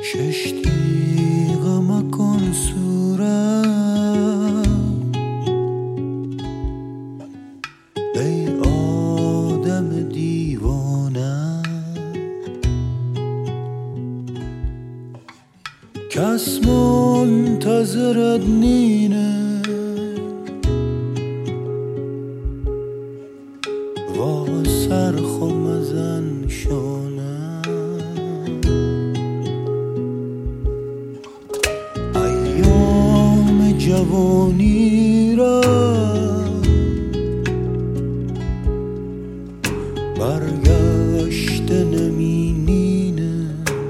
کشتی غم کن صورت ای آدم دیوانه کس منتظرت نینه و سرخو مزن شانه ایام جوانی را برگشت نمینینه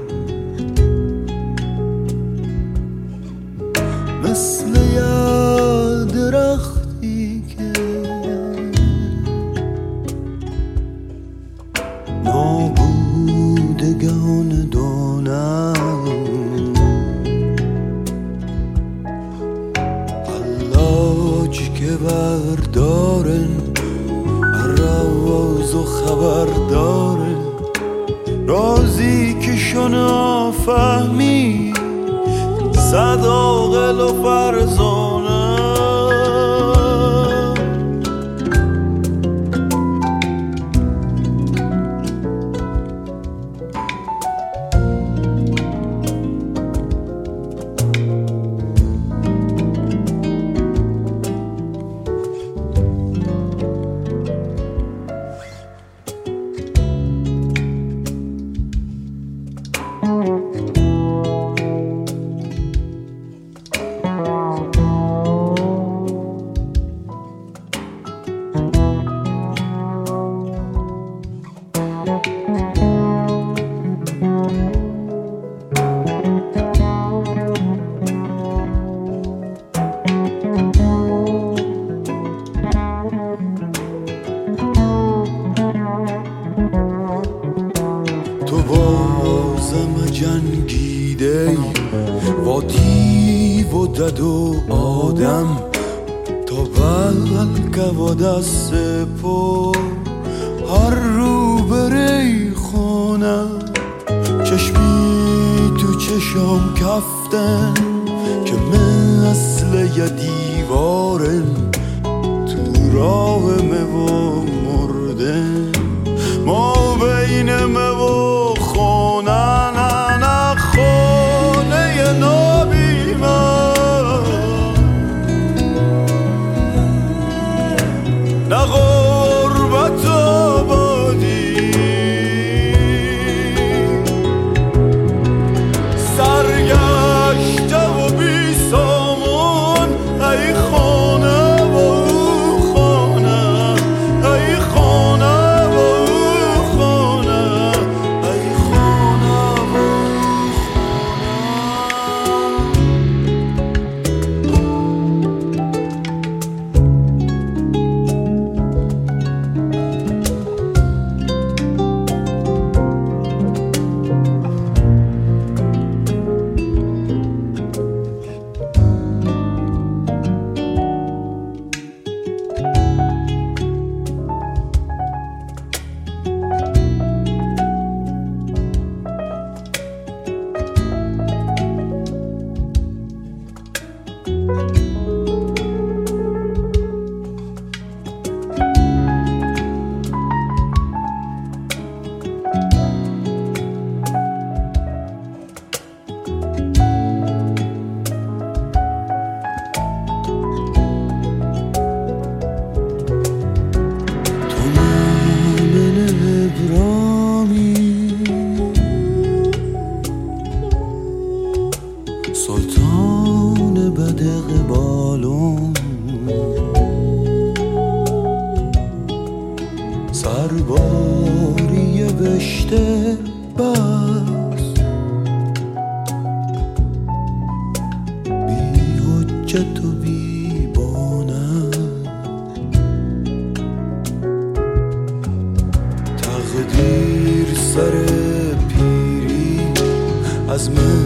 مثل یه درختی که نابودگان دانم حلاج که بردارن رواز و خبر داره رازی که شنا فهمی صد عاقل و فرزانه تو بازم جنگیده با دیو و دد و آدم تا بلکه و دست پا هر رو بری خونه چشمی تو چشم کفتن که مثل یه دیوارن تو راه و مردن ما بین و خونه نه خانه نابی من نه غربت آبادی سرگشته و بی سامان ای خانه و او خانه ای خانه و او خانه ای خانه و او سلطان بدق بالون سرباری بشته بس بی حجت و بی بانه تقدیر سر پیری از من